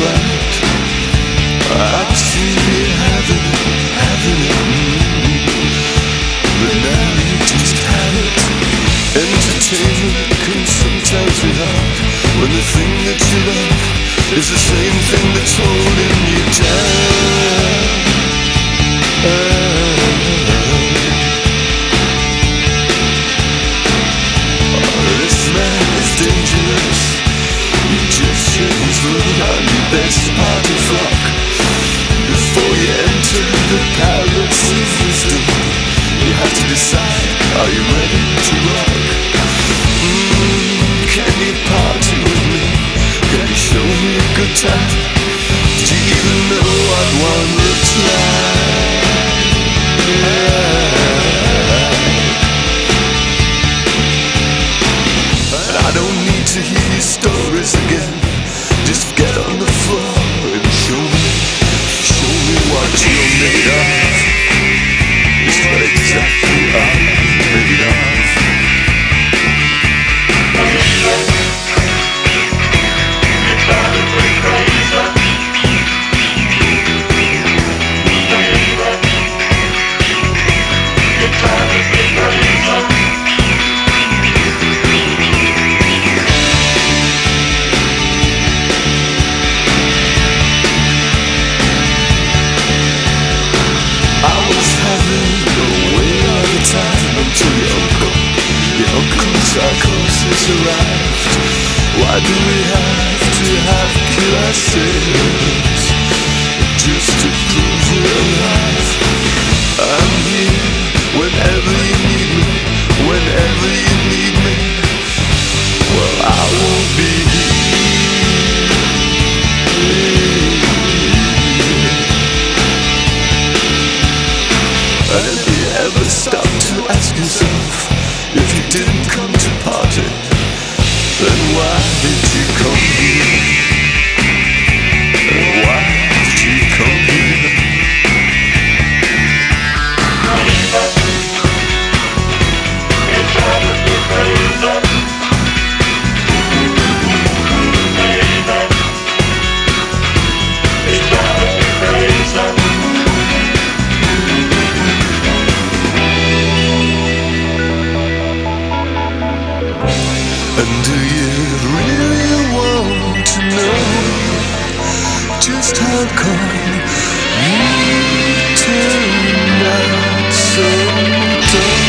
flat. I've seen you having it, but now you just have it. Entertainment can sometimes be hard when the thing that you love is the same thing that's holding you down. This man is dangerous. You just share his load on your best party flock. Before you enter the palace of wisdom, you have to decide, are you ready to rock? Can you party with me? Can you show me a good time? Do you even know what one looks like? And I don't need to hear your stories again. Just get on the floor and show me what you're made of. It's what exactly are you made of? Psychosis arrived. Why do we have to kill ourselves just to prove we're alive? I'm here whenever you need me, whenever you need me. Well, I won't be here. And have you ever stopped to ask yourself, if you didn't come to party, then why did you come here? Why did you come here? It's driving me crazy. It's driving me crazy. And do you really want to know just how come you turned out so dumb?